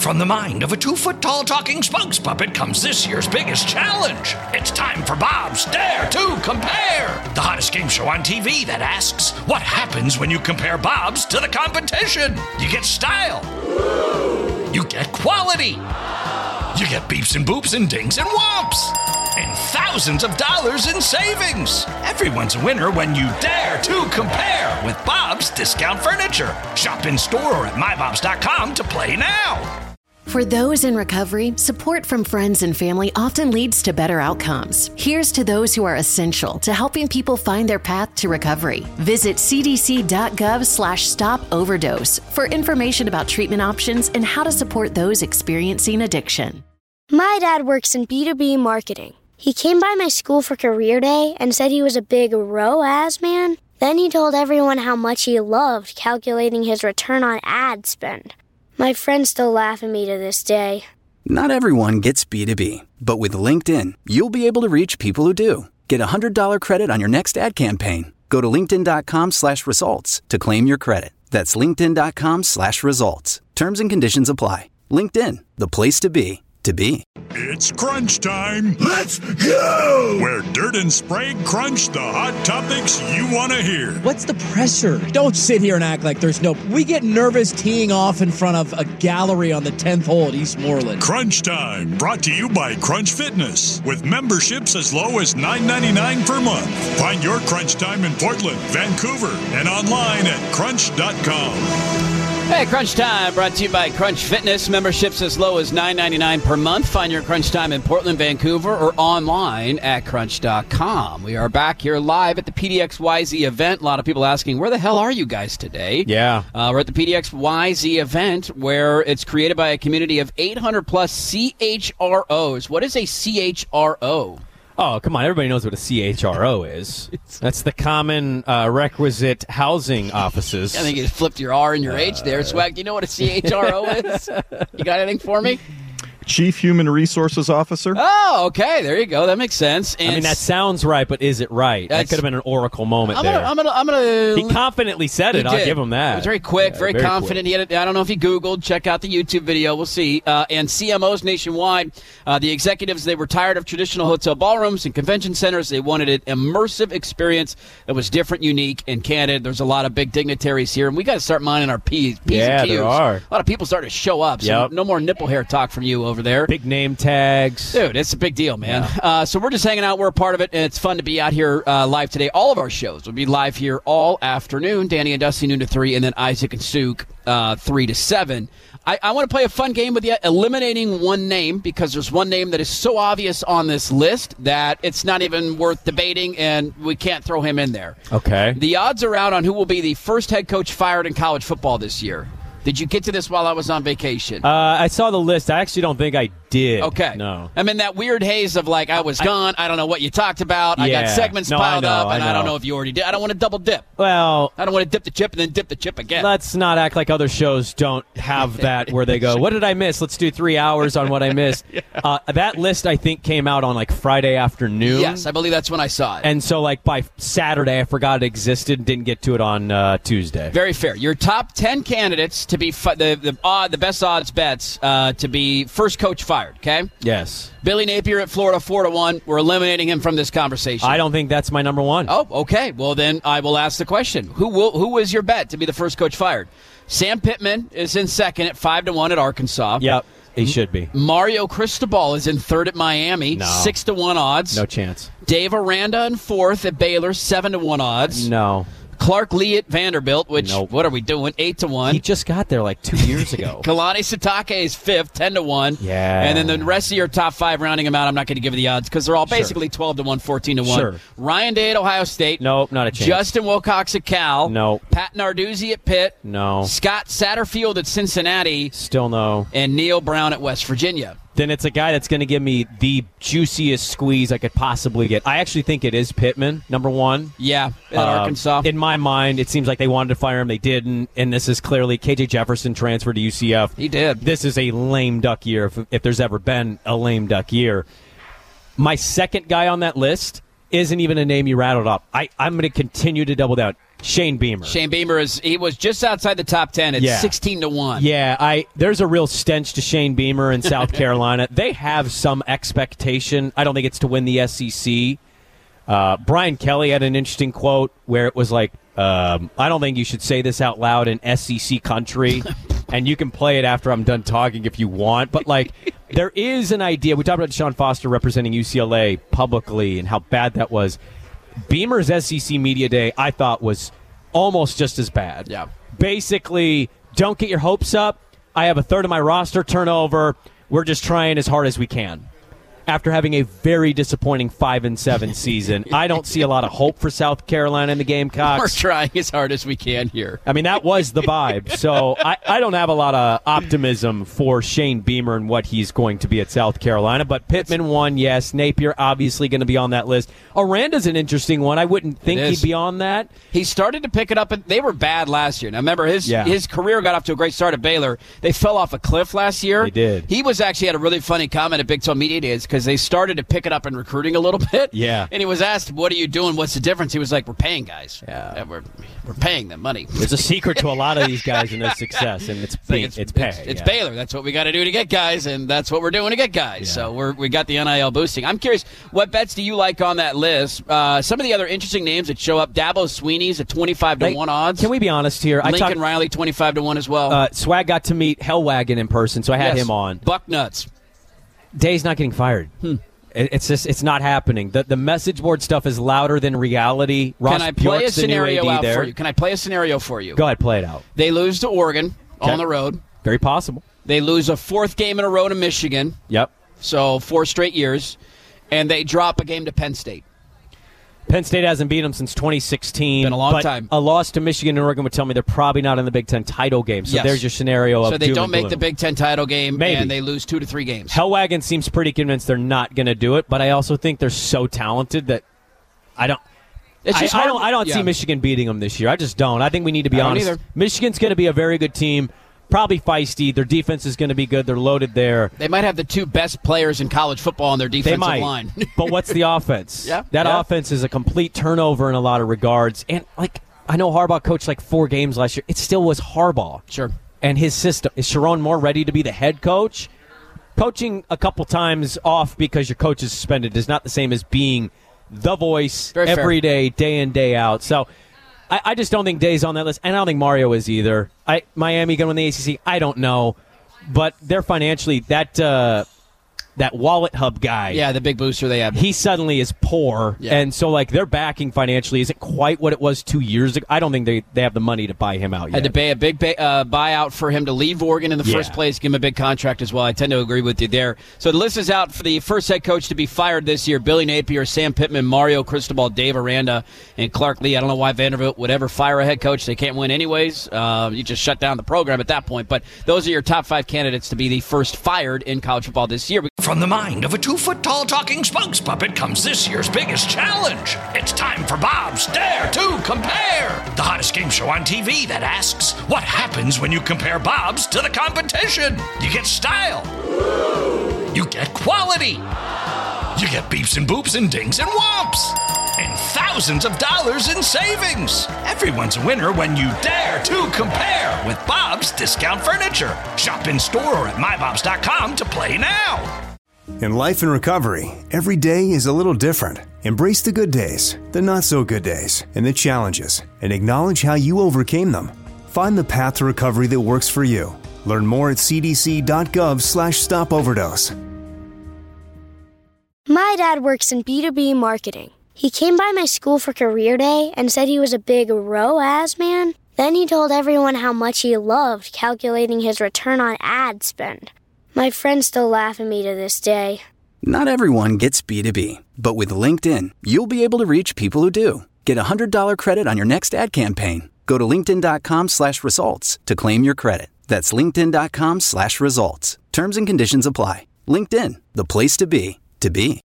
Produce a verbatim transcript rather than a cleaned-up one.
From the mind of a two-foot-tall talking spokes puppet comes this year's biggest challenge. It's time for Bob's Dare to Compare, the hottest game show on T V that asks, what happens when you compare Bobs to the competition? You get style. You get quality. You get beeps and boops and dings and whomps. And thousands of dollars in savings. Everyone's a winner when you dare to compare with Bob's Discount Furniture. Shop in store or at my bobs dot com to play now. For those in recovery, support from friends and family often leads to better outcomes. Here's to those who are essential to helping people find their path to recovery. Visit cdc.gov slash stop overdose for information about treatment options and how to support those experiencing addiction. My dad works in B two B marketing. He came by my school for career day and said he was a big R O A S man. Then he told everyone how much he loved calculating his return on ad spend. My friends still laugh at me to this day. Not everyone gets B two B, but with LinkedIn, you'll be able to reach people who do. Get a one hundred dollars credit on your next ad campaign. Go to linkedin.com slash results to claim your credit. That's linkedin.com slash results. Terms and conditions apply. LinkedIn, the place to be, to be. It's crunch time. Let's go! Where Dirt and Sprague crunch the hot topics you want to hear. What's the pressure? Don't sit here and act like there's no... We get nervous teeing off in front of a gallery on the tenth hole at Eastmoreland. Crunch time, brought to you by Crunch Fitness, with memberships as low as nine ninety-nine per month. Find your Crunch Time in Portland, Vancouver, and online at crunch dot com. Hey, Crunch Time, brought to you by Crunch Fitness. Memberships as low as nine ninety-nine per month. Find your Crunch Time in Portland, Vancouver, or online at crunch dot com. We are back here live at the P D X Y Z event. A lot of people asking, where the hell are you guys today? Yeah. Uh, we're at the P D X Y Z event, where it's created by a community of eight hundred plus C H R Os. What is a C H R O? Oh, come on. Everybody knows what a C H R O is. That's the common uh, requisite housing offices. I think you flipped your R and your uh, H there. Swag, do you know what a C H R O is? You got anything for me? Chief Human Resources Officer. Oh, okay. There you go. That makes sense. And I mean, that sounds right, but is it right? That could have been an oracle moment I'm there. Gonna, I'm gonna, I'm gonna, he confidently said it. I'll give him that. It was very quick, yeah, very, very confident. Quick. He had. A, I don't know if he Googled. Check out the YouTube video. We'll see. Uh, and C M Os nationwide, uh, the executives, they were tired of traditional hotel ballrooms and convention centers. They wanted an immersive experience that was different, unique, and candid. There's a lot of big dignitaries here, and we got to start minding our P's, P's yeah, and Q's. there are. A lot of people starting to show up, so yep. no more nipple hair talk from you over there. Big name tags. Dude, it's a big deal, man. Yeah. Uh, so we're just hanging out. We're a part of it, and it's fun to be out here uh, live today. All of our shows will be live here all afternoon. Danny and Dusty, noon to three, and then Isaac and Suk, uh, three to seven. I, I want to play a fun game with you, eliminating one name, because there's one name that is so obvious on this list that it's not even worth debating, and we can't throw him in there. Okay. The odds are out on who will be the first head coach fired in college football this year. Did you get to this while I was on vacation? Uh, I saw the list. I actually don't think I did. Okay. No. I'm in that weird haze of, like, I was gone. I, I don't know what you talked about. Yeah. I got segments no, piled I know, up, and I, I don't know if you already did. I don't want to double dip. Well, I don't want to dip the chip and then dip the chip again. Let's not act like other shows don't have that where they go, what did I miss? Let's do three hours on what I missed. yeah. uh, that list, I think, came out on, like, Friday afternoon. Yes, I believe that's when I saw it. And so, like, by Saturday, I forgot it existed, didn't get to it on uh, Tuesday. Very fair. Your top ten candidates to be fi- the, the, odd, the best odds bets uh, to be first coach fired, okay? Yes. Billy Napier at Florida, four to one. We're eliminating him from this conversation. I don't think that's my number one. Oh, okay. Well, then I will ask the question. Who will? Who is your bet to be the first coach fired? Sam Pittman is in second at five to one at Arkansas. Yep, he should be. Mario Cristobal is in third at Miami, no. six to one odds. No chance. Dave Aranda in fourth at Baylor, seven to one odds. No. Clark Lee at Vanderbilt, which, nope. what are we doing? Eight to one. He just got there like two years ago. Kalani Sitake is fifth, ten to one. Yeah. And then the rest of your top five, rounding them out, I'm not going to give you the odds because they're all basically sure. twelve to one, fourteen to one. Sure. Ryan Day at Ohio State. Nope, not a chance. Justin Wilcox at Cal. Nope. Pat Narduzzi at Pitt. No. Scott Satterfield at Cincinnati. Still no. And Neil Brown at West Virginia. Then it's a guy that's going to give me the juiciest squeeze I could possibly get. I actually think it is Pittman, number one. Yeah, at uh, Arkansas. In my mind, it seems like they wanted to fire him. They didn't. And this is clearly K J Jefferson transferred to U C F. He did. This is a lame duck year, if, if there's ever been a lame duck year. My second guy on that list isn't even a name you rattled up. I, I'm going to continue to double down. Shane Beamer. Shane Beamer is he was just outside the top ten at yeah. sixteen to one. Yeah, I there's a real stench to Shane Beamer in South Carolina. They have some expectation. I don't think it's to win the S E C. Uh, Brian Kelly had an interesting quote where it was like, um, I don't think you should say this out loud in S E C country, and you can play it after I'm done talking if you want. But, like, there is an idea. We talked about Deshaun Foster representing U C L A publicly and how bad that was. Beamer's S E C Media Day, I thought, was almost just as bad. Yeah. Basically, don't get your hopes up. I have a third of my roster turnover. We're just trying as hard as we can. After having a very disappointing five and seven season, I don't see a lot of hope for South Carolina and the Gamecocks. We're trying as hard as we can here. I mean, that was the vibe. So I, I don't have a lot of optimism for Shane Beamer and what he's going to be at South Carolina. But Pittman won, yes. Napier obviously going to be on that list. Aranda's an interesting one. I wouldn't think he'd be on that. He started to pick it up, and they were bad last year. Now, remember, his yeah. his career got off to a great start at Baylor. They fell off a cliff last year. They did. He was actually had a really funny comment at Big twelve Media Days because they started to pick it up in recruiting a little bit. Yeah. And he was asked, what are you doing? What's the difference? He was like, we're paying guys. Yeah. We're, we're paying them money. There's a secret to a lot of these guys and their success, and it's It's, like it's, it's, it's pay. it's, it's yeah. Baylor. That's what we got to do to get guys, and that's what we're doing to get guys. Yeah. So we're, we got the N I L boosting. I'm curious, what bets do you like on that list? Uh, some of the other interesting names that show up, Dabo Sweeney's at twenty-five to one odds. Can we be honest here? Lincoln I talk, Riley, twenty-five to one as well. uh, Swag got to meet Hellwagon in person, so I had Yes. him on. Buck nuts. Day's not getting fired. Hmm. It, it's just it's not happening. The the message board stuff is louder than reality. Ross Can I play Bjork's a the new scenario A D out there. for you? Can I play a scenario for you? Go ahead, play it out. They lose to Oregon Okay. on the road. Very possible. They lose a fourth game in a row to Michigan, Yep. so four straight years, and they drop a game to Penn State. Penn State hasn't beat them since twenty sixteen. Been a long but time. A loss to Michigan and Oregon would tell me they're probably not in the Big Ten title game. So Yes. there's your scenario of So they doom don't and make gloom. the Big Ten title game, Maybe. and they lose two to three games. Hellwagon seems pretty convinced they're not going to do it, but I also think they're so talented that I don't. It's I, just I hard- don't. I don't yeah. see Michigan beating them this year. I just don't. I think we need to be I don't honest. either. Michigan's going to be a very good team, probably feisty. Their defense is going to be good. They're loaded there. They might have the two best players in college football on their They defensive might. line. But what's the offense? Yeah, that yeah. offense is a complete turnover in a lot of regards. And like I know Harbaugh coached like four games last year. It still was Harbaugh. Sure. And his system. Is Sharon Moore ready to be the head coach? Coaching a couple times off because your coach is suspended is not the same as being the voice Very fair. every day, day in, day out. So I, I just don't think Day's on that list. And I don't think Mario is either. I Miami going to win the A C C? I don't know. But they're financially, that uh, that wallet hub guy. Yeah, the big booster they have. He suddenly is poor, Yeah. and so like their backing financially isn't quite what it was two years ago. I don't think they, they have the money to buy him out yet. Had to pay a big ba- uh, buyout for him to leave Oregon in the Yeah. first place, give him a big contract as well. I tend to agree with you there. So the list is out for the first head coach to be fired this year. Billy Napier, Sam Pittman, Mario Cristobal, Dave Aranda, and Clark Lee. I don't know why Vanderbilt would ever fire a head coach. They can't win anyways. Uh, you just shut down the program at that point. But those are your top five candidates to be the first fired in college football this year. From the mind of a two-foot-tall talking spokes puppet comes this year's biggest challenge. It's time for Bob's Dare to Compare, the hottest game show on T V that asks, what happens when you compare Bob's to the competition? You get style. You get quality. You get beeps and boops and dings and whomps. And thousands of dollars in savings. Everyone's a winner when you dare to compare with Bob's Discount Furniture. Shop in store or at my bobs dot com to play now. In life and recovery, every day is a little different. Embrace the good days, the not so good days, and the challenges, and acknowledge how you overcame them. Find the path to recovery that works for you. Learn more at c d c dot gov slash stop overdose. My dad works in B two B marketing. He came by my school for career day and said he was a big R O A S man. Then he told everyone how much he loved calculating his return on ad spend. My friends still laugh at me to this day. Not everyone gets B two B, but with LinkedIn, you'll be able to reach people who do. Get a one hundred dollars credit on your next ad campaign. Go to linkedin dot com slash results to claim your credit. That's linkedin dot com slash results. Terms and conditions apply. LinkedIn, the place to be, to be.